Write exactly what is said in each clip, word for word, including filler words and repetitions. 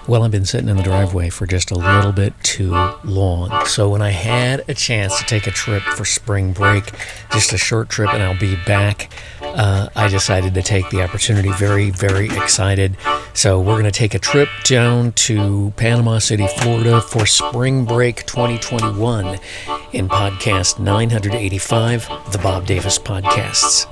Well, I've been sitting in the driveway for just a little bit too long. So when I had a chance to take a trip for spring break, just a short trip, and I'll be back, uh, I decided to take the opportunity. Very, very excited. So we're going to take a trip down to Panama City, Florida for spring break twenty twenty-one in podcast nine eighty-five, the Bob Davis Podcasts.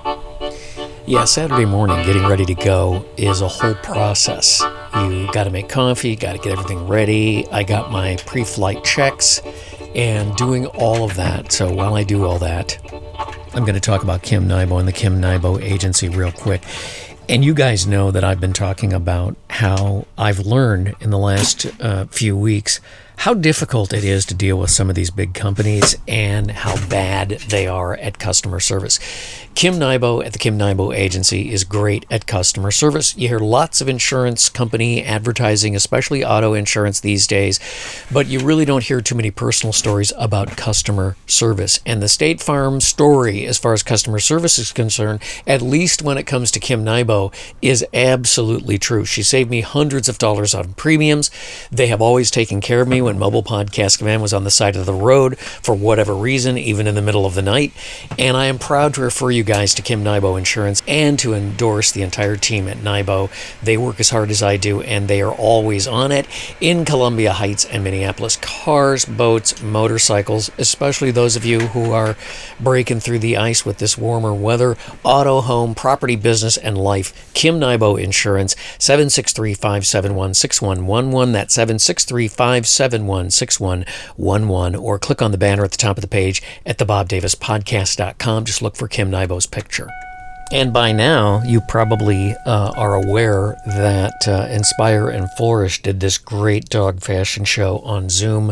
Yeah, Saturday morning, getting ready to go is a whole process. You got to make coffee, got to get everything ready. I got my pre-flight checks and doing all of that. So while I do all that, I'm going to talk about Kim Nybo and the Kim Nybo Agency real quick. And you guys know that I've been talking about how I've learned in the last uh, few weeks how difficult it is to deal with some of these big companies and how bad they are at customer service. Kim Nybo at the Kim Nybo Agency is great at customer service. You hear lots of insurance company advertising, especially auto insurance these days, but you really don't hear too many personal stories about customer service. And the State Farm story, as far as customer service is concerned, at least when it comes to Kim Nybo, is absolutely true. She saved me hundreds of dollars on premiums. They have always taken care of me when Mobile Podcast Command was on the side of the road for whatever reason, even in the middle of the night. And I am proud to refer you guys to Kim Nybo Insurance and to endorse the entire team at Nybo. They work as hard as I do, and they are always on it in Columbia Heights and Minneapolis. Cars, boats, motorcycles, especially those of you who are breaking through the ice with this warmer weather, auto, home, property, business, and life. Kim Nybo Insurance, seven six three, five seven one, six one one one. That's seven six three, five seven one, six one one one. Or click on the banner at the top of the page at the bob davis podcast dot com. Just look for Kim Nybo's picture. And by now, you probably uh, are aware that uh, Inspire and Flourish did this great dog fashion show on Zoom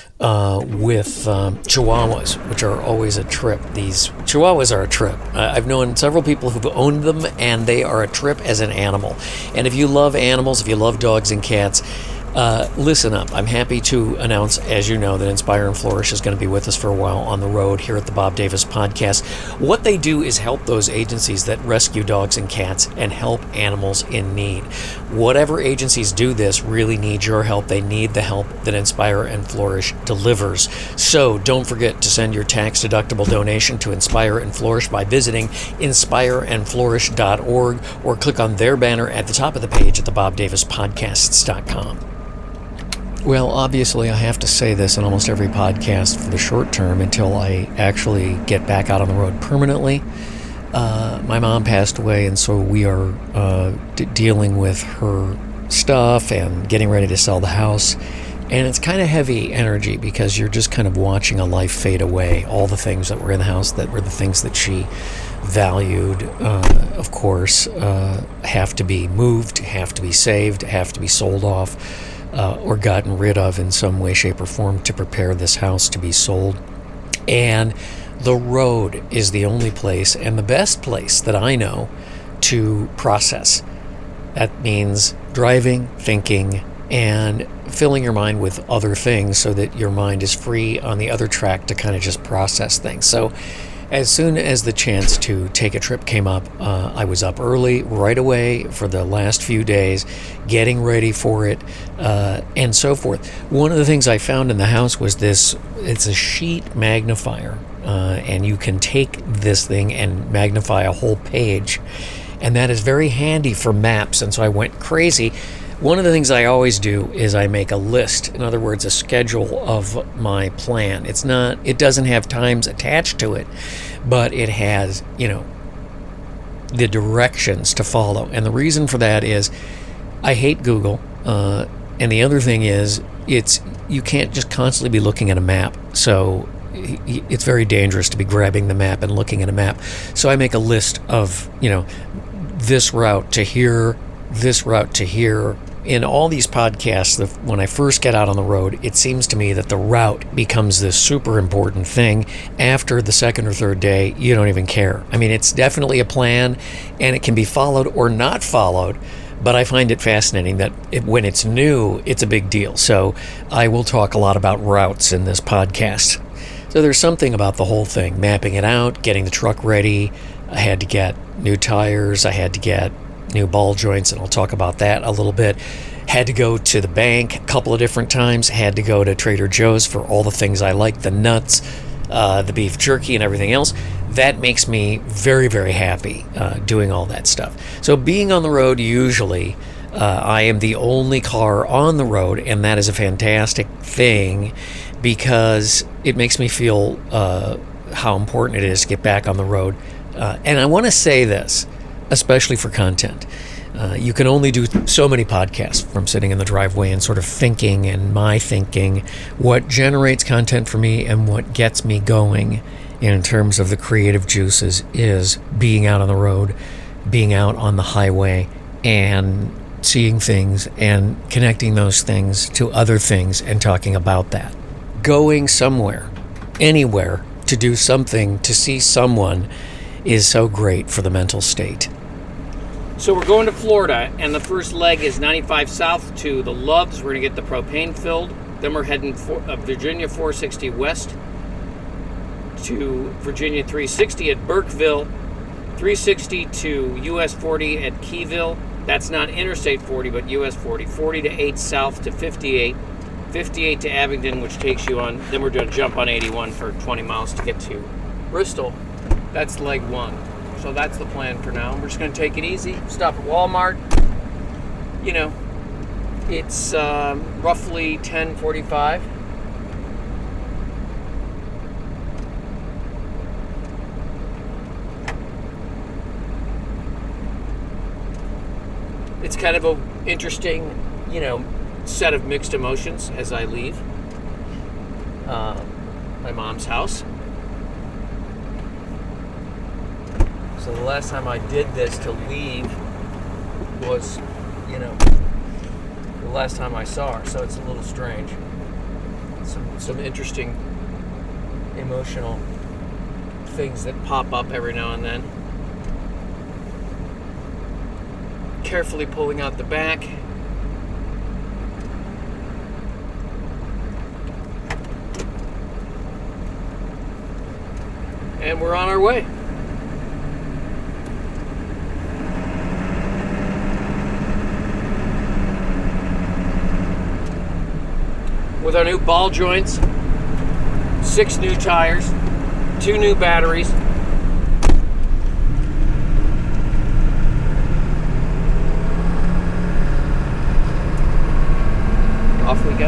uh, with um, Chihuahuas, which are always a trip. These Chihuahuas are a trip. Uh, I've known several people who've owned them, and they are a trip as an animal. And if you love animals, if you love dogs and cats, Uh, listen up. I'm happy to announce, as you know, that Inspire and Flourish is going to be with us for a while on the road here at the Bob Davis Podcast. What they do is help those agencies that rescue dogs and cats and help animals in need. Whatever agencies do this really need your help. They need the help that Inspire and Flourish delivers. So don't forget to send your tax-deductible donation to Inspire and Flourish by visiting inspire and flourish dot org or click on their banner at the top of the page at the bob davis podcasts dot com. Well, obviously, I have to say this in almost every podcast for the short term until I actually get back out on the road permanently. Uh, my mom passed away, and so we are uh, d- dealing with her stuff and getting ready to sell the house. And it's kind of heavy energy because you're just kind of watching a life fade away. All the things that were in the house that were the things that she valued, uh, of course, uh, have to be moved, have to be saved, have to be sold off. Uh, or gotten rid of in some way, shape, or form to prepare this house to be sold. And the road is the only place and the best place that I know to process. That means driving, thinking, and filling your mind with other things so that your mind is free on the other track to kind of just process things. So as soon as the chance to take a trip came up, uh, I was up early right away for the last few days, getting ready for it, uh, and so forth. One of the things I found in the house was this, it's a sheet magnifier, uh, and you can take this thing and magnify a whole page, and that is very handy for maps, and so I went crazy. One of the things I always do is I make a list, in other words, a schedule of my plan. It's not, it doesn't have times attached to it, but it has, you know, the directions to follow. And the reason for that is I hate Google. Uh, and the other thing is it's, you can't just constantly be looking at a map. So it's very dangerous to be grabbing the map and looking at a map. So I make a list of, you know, this route to here, this route to here. In all these podcasts, the, when I first get out on the road, it seems to me that the route becomes this super important thing. After the second or third day, you don't even care. I mean, it's definitely a plan, and it can be followed or not followed, but I find it fascinating that it, when it's new, it's a big deal. So I will talk a lot about routes in this podcast. So there's something about the whole thing, mapping it out, getting the truck ready. I had to get new tires. I had to get new ball joints, and I'll talk about that a little bit. Had to go to the bank a couple of different times. Had to go to Trader Joe's for all the things I like, the nuts, uh, the beef jerky, and everything else. That makes me very, very happy uh, doing all that stuff. So being on the road, usually uh, I am the only car on the road, and that is a fantastic thing because it makes me feel uh, how important it is to get back on the road. Uh, and I want to say this, especially for content. Uh, you can only do so many podcasts from sitting in the driveway and sort of thinking and my thinking. What generates content for me and what gets me going in terms of the creative juices is being out on the road, being out on the highway, and seeing things and connecting those things to other things and talking about that. Going somewhere, anywhere, to do something, to see someone is so great for the mental state. So we're going to Florida, and the first leg is ninety-five south to the Loves. We're going to get the propane filled. Then we're heading for, uh, Virginia four sixty west to Virginia three sixty at Burkeville, three sixty to U S forty at Keyville. That's not Interstate forty, but U S forty. forty to eight south to fifty-eight. fifty-eight to Abingdon, which takes you on. Then we're going to jump on eighty-one for twenty miles to get to Bristol. That's leg one. So that's the plan for now. We're just going to take it easy. Stop at Walmart. You know, it's um, roughly ten forty-five. It's kind of a interesting, you know, set of mixed emotions as I leave uh, my mom's house. So the last time I did this to leave was, you know, the last time I saw her. So it's a little strange. Some some interesting emotional things that pop up every now and then. Carefully pulling out the back. And we're on our way. With our new ball joints, six new tires, two new batteries. Off we go.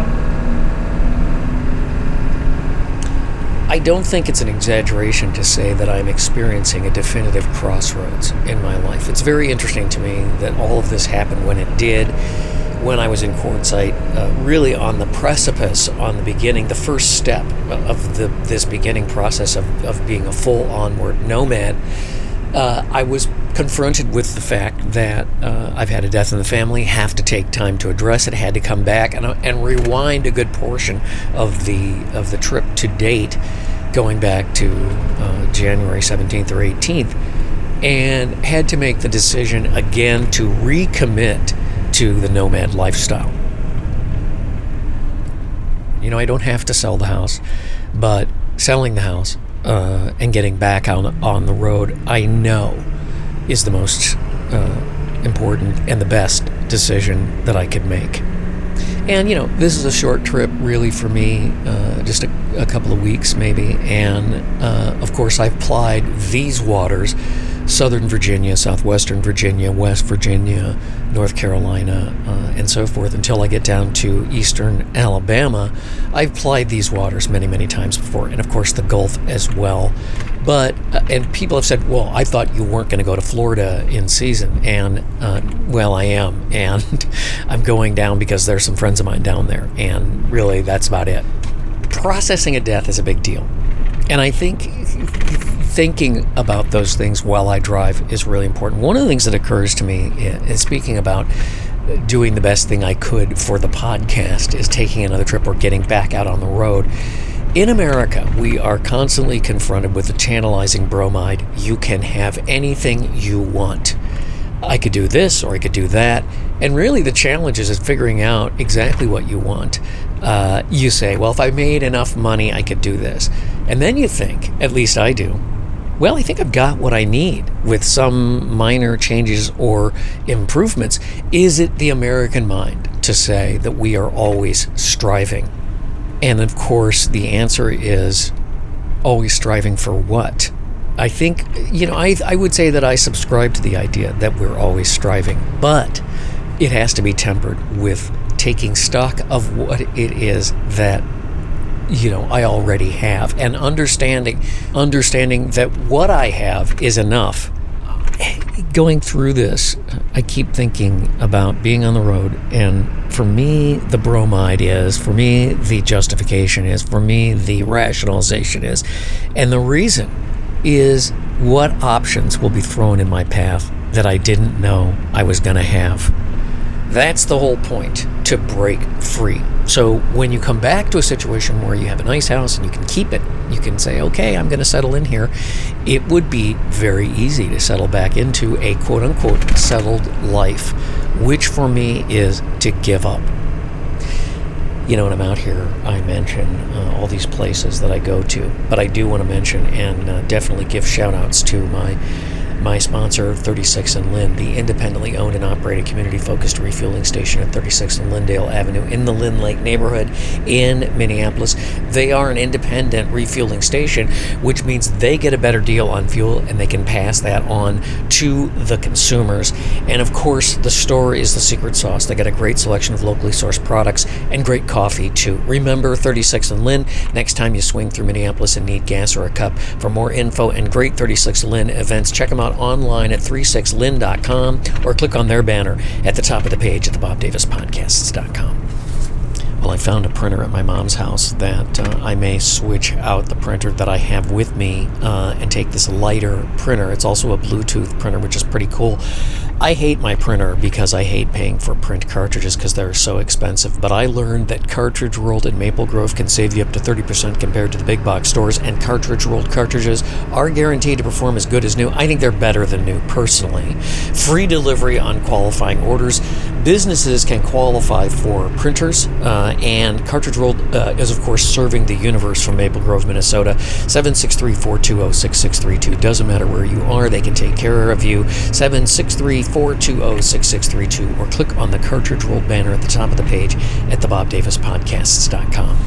I don't think it's an exaggeration to say that I'm experiencing a definitive crossroads in my life. It's very interesting to me that all of this happened when it did. When I was in Quartzsite, uh, really on the precipice, on the beginning, the first step of the this beginning process of, of being a full onward nomad, uh, I was confronted with the fact that uh, I've had a death in the family, have to take time to address it, had to come back and, and rewind a good portion of the of the trip to date, going back to uh, January seventeenth or eighteenth, and had to make the decision again to recommit to the nomad lifestyle. You know, I don't have to sell the house, but selling the house uh, and getting back on on the road, I know, is the most uh, important and the best decision that I could make. And, you know, this is a short trip really for me, uh, just a, a couple of weeks maybe. And, uh, of course, I've plied these waters, Southern Virginia, Southwestern Virginia, West Virginia, North Carolina, uh, and so forth, until I get down to Eastern Alabama. I've plied these waters many, many times before, and, of course, the Gulf as well. But, uh, and people have said, well, I thought you weren't going to go to Florida in season. And, uh, well, I am. And I'm going down because there's some friends of mine down there. And really, that's about it. Processing a death is a big deal. And I think thinking about those things while I drive is really important. One of the things that occurs to me, is speaking about doing the best thing I could for the podcast, is taking another trip or getting back out on the road. In America, we are constantly confronted with the tantalizing bromide. You can have anything you want. I could do this or I could do that. And really the challenge is figuring out exactly what you want. Uh, you say, well, if I made enough money, I could do this. And then you think, at least I do, well, I think I've got what I need with some minor changes or improvements. Is it the American mind to say that we are always striving. And of course, the answer is always striving for what? I think, you know, I, I would say that I subscribe to the idea that we're always striving, but it has to be tempered with taking stock of what it is that, you know, I already have, and understanding understanding that what I have is enough. Going through this, I keep thinking about being on the road, and for me, the bromide is, for me, the justification is, for me, the rationalization is, and the reason is what options will be thrown in my path that I didn't know I was going to have. That's the whole point, to break free. So when you come back to a situation where you have a nice house and you can keep it, you can say, okay, I'm going to settle in here. It would be very easy to settle back into a quote-unquote settled life, which for me is to give up. You know, when I'm out here, I mention uh, all these places that I go to, but I do want to mention and uh, definitely give shout-outs to my My sponsor, thirty-six and Lynn, the independently owned and operated community-focused refueling station at thirty-six and Lyndale Avenue in the Lynn Lake neighborhood in Minneapolis. They are an independent refueling station, which means they get a better deal on fuel and they can pass that on to the consumers. And of course, the store is the secret sauce. They got a great selection of locally sourced products and great coffee too. Remember thirty-six and Lynn next time you swing through Minneapolis and need gas or a cup. For more info and great thirty-six Lynn events, check them out online at thirty-six lynn dot com or click on their banner at the top of the page at the bob davis podcasts dot com. Well, I found a printer at my mom's house that uh, I may switch out the printer that I have with me uh, and take this lighter printer. It's also a Bluetooth printer, which is pretty cool. I hate my printer because I hate paying for print cartridges because they're so expensive, but I learned that Cartridge World in Maple Grove can save you up to thirty percent compared to the big box stores, and Cartridge World cartridges are guaranteed to perform as good as new. I think they're better than new, personally. Free delivery on qualifying orders. Businesses can qualify for printers, uh, and Cartridge World uh, is, of course, serving the universe from Maple Grove, Minnesota. seven six three, four two zero, six six three two. Doesn't matter where you are, they can take care of you. seven six three, four two zero, six six three two, or click on the Cartridge World banner at the top of the page at the bob davis podcasts dot com.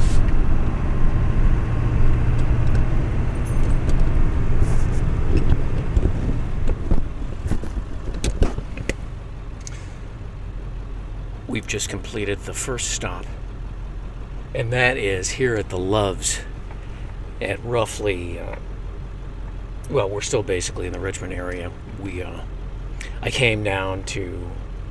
We've just completed the first stop, and that is here at the Loves at roughly, uh, well, we're still basically in the Richmond area. We, uh, I came down to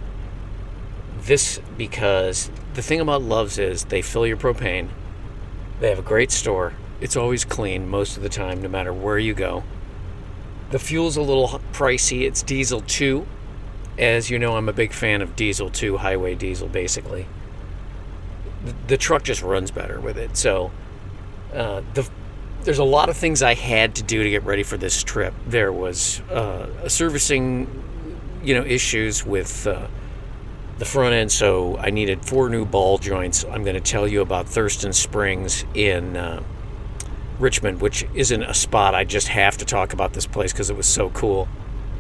this because the thing about Loves is they fill your propane. They have a great store. It's always clean most of the time, no matter where you go. The fuel's a little pricey. It's diesel too. As you know, I'm a big fan of diesel too, highway diesel, basically. The, the truck just runs better with it. So uh, the there's a lot of things I had to do to get ready for this trip. There was uh, a servicing, you know, issues with uh, the front end, so I needed four new ball joints. I'm going to tell you about Thurston Springs in uh, Richmond, which isn't a spot. I just have to talk about this place because it was so cool.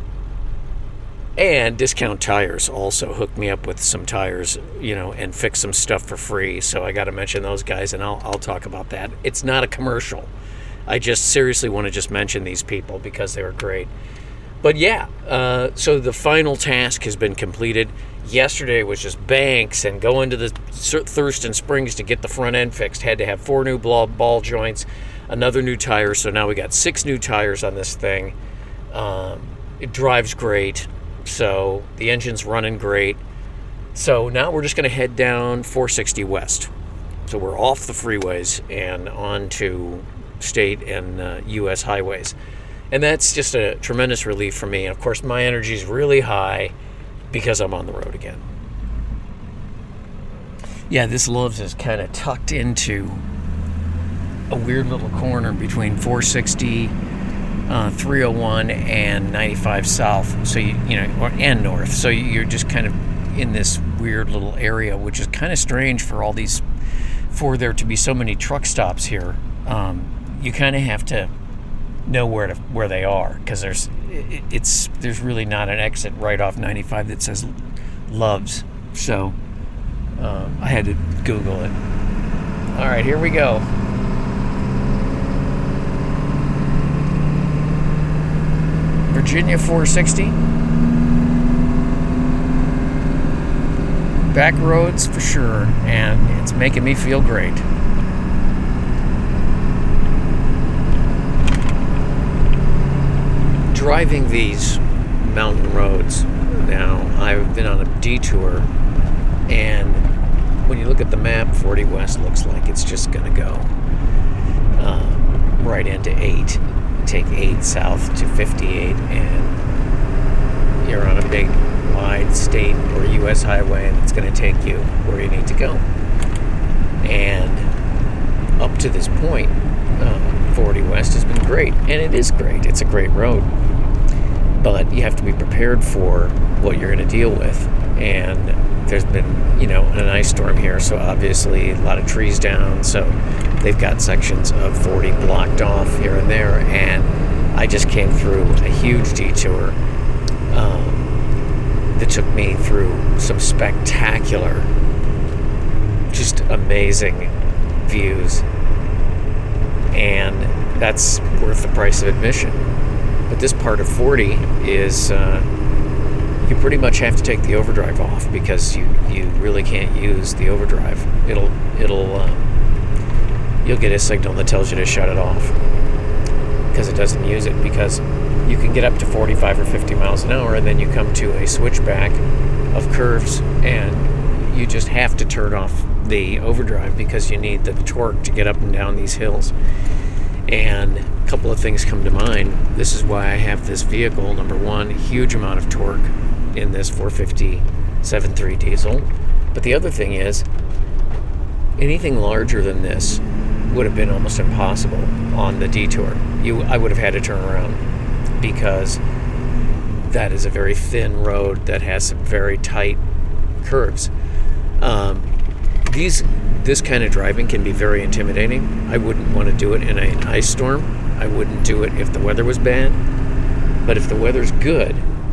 And Discount Tires also hooked me up with some tires, you know, and fixed some stuff for free. So I got to mention those guys, and I'll I'll talk about that. It's not a commercial. I just seriously want to just mention these people because they were great. But yeah, uh, so the final task has been completed. Yesterday was just banks and going to the Thurston Springs to get the front end fixed. Had to have four new ball, ball joints, another new tire. So now we got six new tires on this thing. Um, it drives great. So the engine's running great. So now we're just going to head down four sixty West. So we're off the freeways and on to state and uh, U S highways. And that's just a tremendous relief for me. And of course, my energy is really high because I'm on the road again. Yeah, this Loves is kind of tucked into a weird little corner between four sixty, uh, three oh one, and ninety-five South. So you, you know, or, and north. So you're just kind of in this weird little area, which is kind of strange for all these, for there to be so many truck stops here. Um, you kind of have to know where to where they are, because there's it, it's there's really not an exit right off ninety-five that says Loves. So Uh, I had to Google it. All right, here we go. Virginia four sixty. Back roads for sure, and it's making me feel great. Driving these mountain roads now, I've been on a detour, and when you look at the map, forty West looks like it's just going to go uh, right into eight. Take eight south to fifty-eight, and you're on a big, wide state or U S highway, and it's going to take you where you need to go. And up to this point, uh, forty West has been great, and it is great. It's a great road. But you have to be prepared for what you're going to deal with. And there's been, you know, an ice storm here, so obviously a lot of trees down, so they've got sections of forty blocked off here and there, and I just came through a huge detour um, that took me through some spectacular, just amazing views, and that's worth the price of admission. But this part of forty is uh, you pretty much have to take the overdrive off, because you, you really can't use the overdrive. It'll it'll uh, you'll get a signal that tells you to shut it off, because it doesn't use it. Because you can get up to forty-five or fifty miles an hour, and then you come to a switchback of curves, and you just have to turn off the overdrive because you need the torque to get up and down these hills. And a couple of things come to mind. This is why I have this vehicle. Number one, huge amount of torque in this four fifty seven point three diesel. But the other thing is, anything larger than this would have been almost impossible on the detour. You, I would have had to turn around, because that is a very thin road that has some very tight curves. Um, these this kind of driving can be very intimidating. I wouldn't want to do it in an ice storm. I wouldn't do it if the weather was bad. But if the weather's good,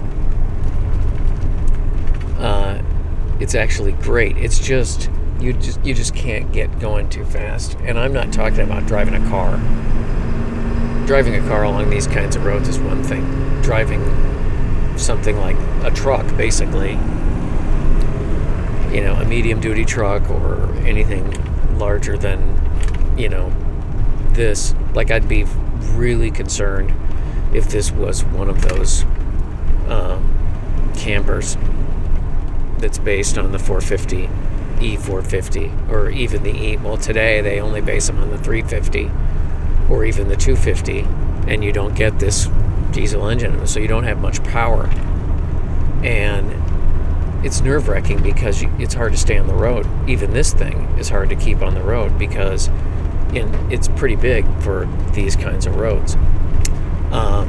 uh, it's actually great. It's just you just you just can't get going too fast. And I'm not talking about driving a car. Driving a car along these kinds of roads is one thing. Driving something like a truck, basically, you know, a medium-duty truck or anything larger than, you know, this. Like, I'd be really concerned if this was one of those um, campers that's based on the four fifty, E four fifty, or even the E. Well, today they only base them on the three fifty or even the two fifty, and you don't get this diesel engine, so you don't have much power. And it's nerve-wracking because you, it's hard to stay on the road. Even this thing is hard to keep on the road because in, it's pretty big for these kinds of roads. Um,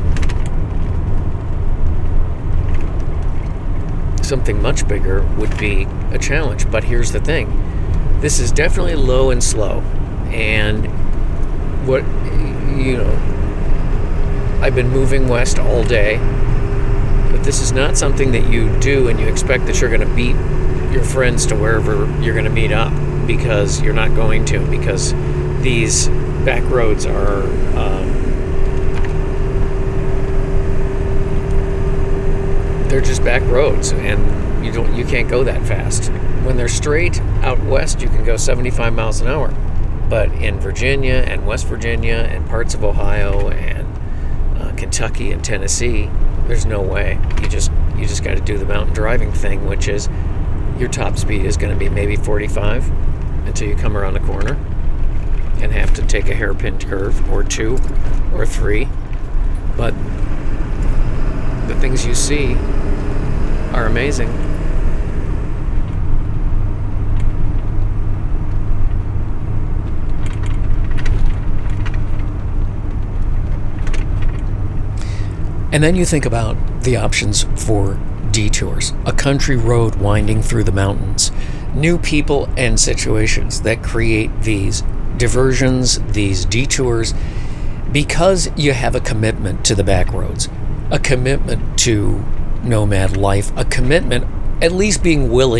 something much bigger would be a challenge. But here's the thing. This is definitely low and slow. And what, you know, I've been moving west all day. But this is not something that you do and you expect that you're going to beat your friends to wherever you're going to meet up, because you're not going to, because these back roads are um, they're just back roads, and you don't you can't go that fast. When they're straight out west, you can go seventy-five miles an hour, but in Virginia and West Virginia and parts of Ohio and uh, Kentucky and Tennessee, there's no way. You just you just got to do the mountain driving thing, which is your top speed is going to be maybe forty-five until you come around a corner and have to take a hairpin curve or two or three. But the things you see are amazing. And then you think about the options for detours, a country road winding through the mountains, new people and situations that create these diversions, these detours, because you have a commitment to the back roads, a commitment to nomad life, a commitment, at least being willing to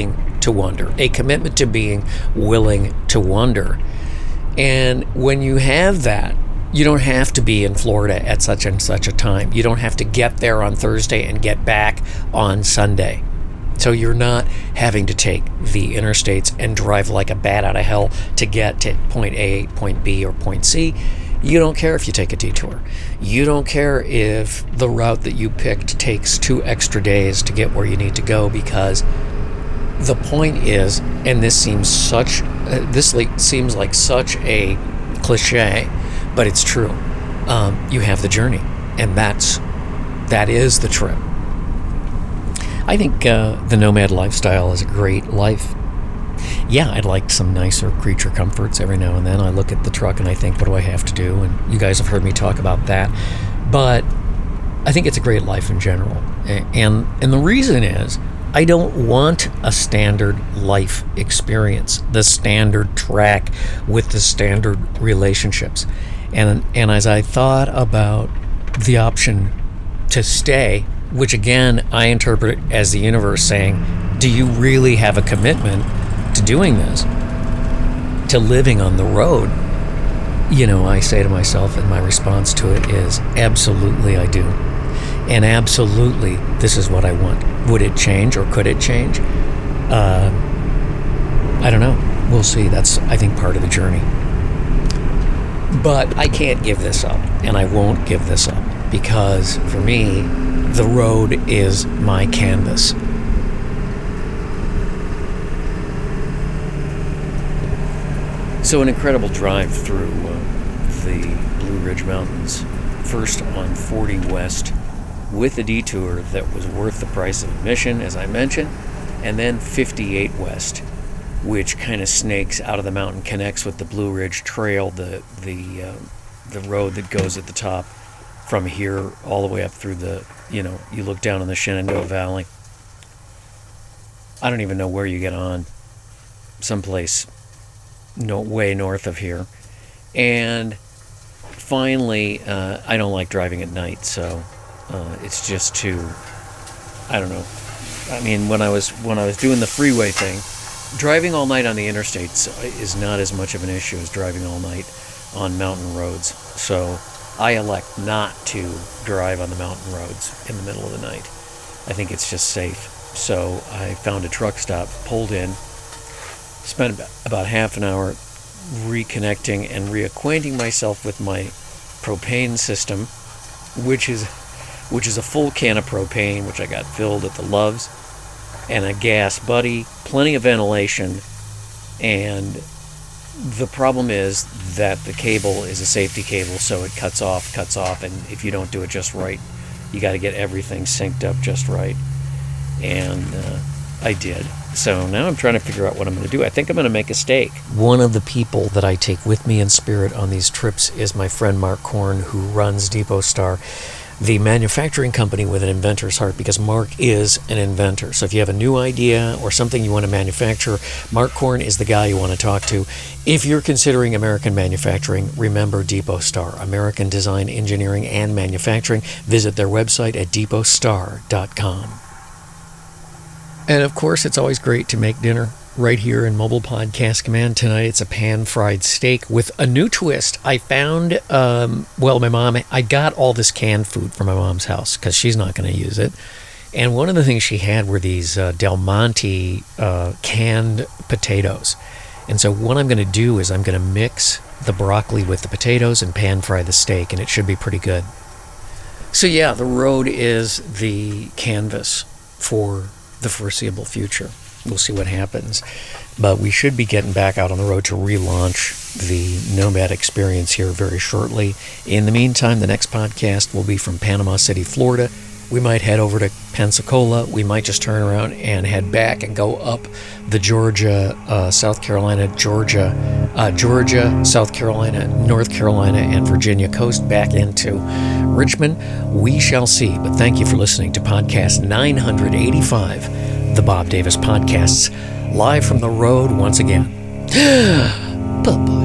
to wander, a commitment to being willing to wander. And when you have that, you don't have to be in Florida at such and such a time. You don't have to get there on Thursday and get back on Sunday. So you're not having to take the interstates and drive like a bat out of hell to get to point A, point B, or point C. You don't care if you take a detour. You don't care if the route that you picked takes two extra days to get where you need to go, because the point is, and this seems such, uh, this like, seems like such a cliche, but it's true. Um, you have the journey, and that's that is the trip. I think uh, the nomad lifestyle is a great life. Yeah, I'd like some nicer creature comforts every now and then. I look at the truck and I think, what do I have to do? And you guys have heard me talk about that. But I think it's a great life in general. And and the reason is, I don't want a standard life experience, the standard track with the standard relationships. And and as I thought about the option to stay, which again I interpret as the universe saying, do you really have a commitment to doing this, to living on the road? You know, I say to myself, and my response to it is, absolutely I do. And absolutely, this is what I want. Would it change, or could it change? Uh, I don't know. We'll see. That's, I think, part of the journey. But I can't give this up, and I won't give this up, because for me, the road is my canvas. So an incredible drive through uh, the Blue Ridge Mountains, first on forty West, with a detour that was worth the price of admission, as I mentioned, and then fifty-eight West, which kind of snakes out of the mountain, connects with the Blue Ridge Trail, the the uh, the road that goes at the top from here all the way up through the, you know, you look down on the Shenandoah Valley. I don't even know where you get on, someplace no way north of here. And finally, uh, I don't like driving at night, so uh, it's just too, I don't know. I mean, when I was when I was doing the freeway thing, driving all night on the interstates is not as much of an issue as driving all night on mountain roads. So I elect not to drive on the mountain roads in the middle of the night. I think it's just safe. So I found a truck stop, pulled in, spent about half an hour reconnecting and reacquainting myself with my propane system, which is which is a full can of propane, which I got filled at the Loves, and a gas buddy, plenty of ventilation. And the problem is that the cable is a safety cable, so it cuts off, cuts off, and if you don't do it just right, you got to get everything synced up just right. And uh, I did. So now I'm trying to figure out what I'm going to do. I think I'm going to make a steak. One of the people that I take with me in spirit on these trips is my friend Mark Korn, who runs Depot Star, the manufacturing company with an inventor's heart, because Mark is an inventor. So if you have a new idea or something you want to manufacture, Mark Korn is the guy you want to talk to. If you're considering American manufacturing, remember Depot Star, American Design, Engineering, and Manufacturing. Visit their website at depot star dot com. And of course, it's always great to make dinner right here in Mobile Podcast Command. Tonight it's a pan-fried steak with a new twist. I found, um, well, my mom, I got all this canned food from my mom's house because she's not going to use it. And one of the things she had were these uh, Del Monte uh, canned potatoes. And so what I'm going to do is I'm going to mix the broccoli with the potatoes and pan-fry the steak, and it should be pretty good. So yeah, the road is the canvas for the foreseeable future. We'll see what happens. But we should be getting back out on the road to relaunch the Nomad experience here very shortly. In the meantime, the next podcast will be from Panama City, Florida. We might head over to Pensacola. We might just turn around and head back and go up the Georgia, uh, South Carolina, Georgia, uh, Georgia, South Carolina, North Carolina, and Virginia coast back into Richmond. We shall see. But thank you for listening to podcast nine eighty-five, the Bob Davis Podcasts, live from the road once again. Bye-bye.